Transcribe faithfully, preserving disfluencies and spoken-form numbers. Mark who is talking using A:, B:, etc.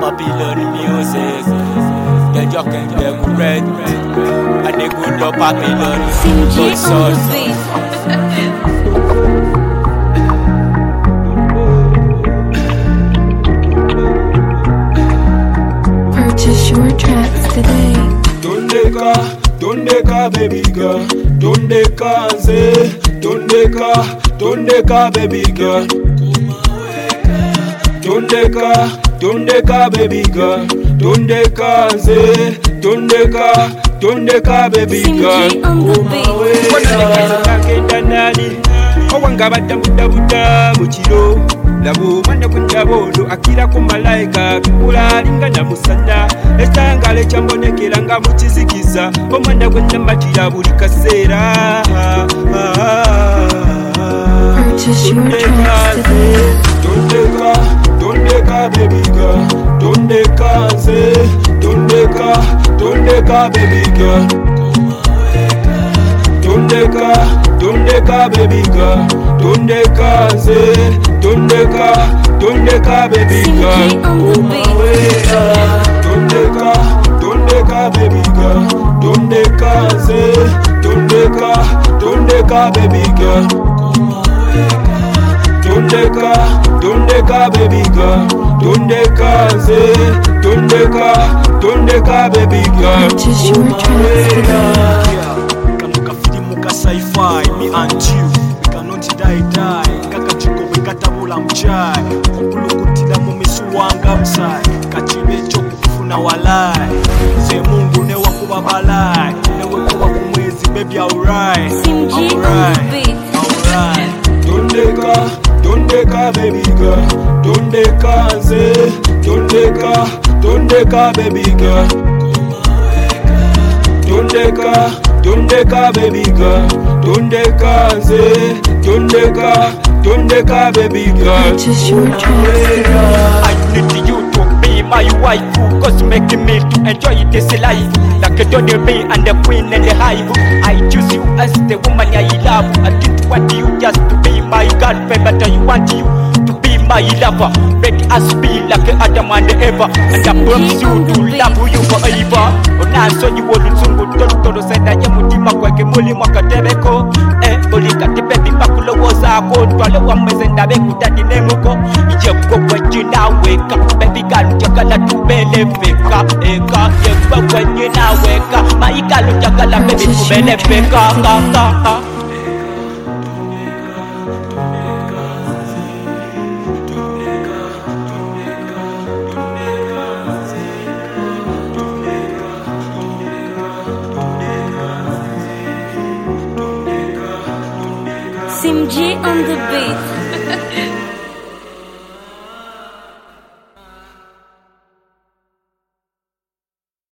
A: Babylon music. They joking them red, and they good up Babylon. Good sauce.
B: Purchase your tracks today.
C: Tondeka, tondeka baby girl, tondeka ze, tondeka, tondeka baby girl. Tondeka, tondeka baby girl, tondeka ze, tondeka, tondeka baby girl.
B: Simji on the beat.
C: Wana kakenda nani, owanga batabuda buda muchiro. Labo manda kundabodo akira ku malaika kula alinga na musana ekitangale kyambonekera nga mukizikiza omwanda gwe namatira buli kaseera.
B: Purchase your tracks today.
C: Tondeka, tondeka baby girl, tondeka ze, tondeka, tondeka baby girl. Tondeka, tondeka baby girl, tondeka ze, tondeka, tondeka baby girl.
B: Simji on the beat.
C: Tondeka, tondeka baby girl, tondeka ze, tondeka, tondeka baby girl. Tondeka, tondeka baby girl, tondeka ze, tondeka, tondeka baby girl.
B: Purchase your tracks today.
A: Kamuka filimu ka sci-fi, me and you, we cannot die die. Kaka chiko we katabula mchai, kukulukutila mumisu wanga msai. Kachibecho kufuna walai, ze Mungu ne wakuba balai, ne wekuwa kumwezi baby alright,
B: Simji on the
A: alright,
B: beat.
A: alright.
C: Tondeka, tondeka baby girl, tondeka ze, tondeka, tondeka baby girl. Tondeka, tondeka baby girl, tondeka ze, tondeka, tondeka baby girl.
B: Purchase your tracks today.
D: I need you to be my wife, cause making me to enjoy this life. Like a Donny me and the queen and the hive. I choose you as the woman I love. I didn't want you just to be my girlfriend, but I want you to be my lover. Ready as be like Adam and Eva. And I promise you to love you forever. Ona so you will sungu toro toro said I am mutima kweke muli mwakatebeko. Eh, boli katepepi pakulo wozako. Twale wamezenda beku tati nemuko. Ije kwa jina weka. Baby girl jagala tubele feka. Eka, yekwa jina weka. Maikalo jagala baby tubele feka. Ka, ka, ka.
B: Simji on the beat.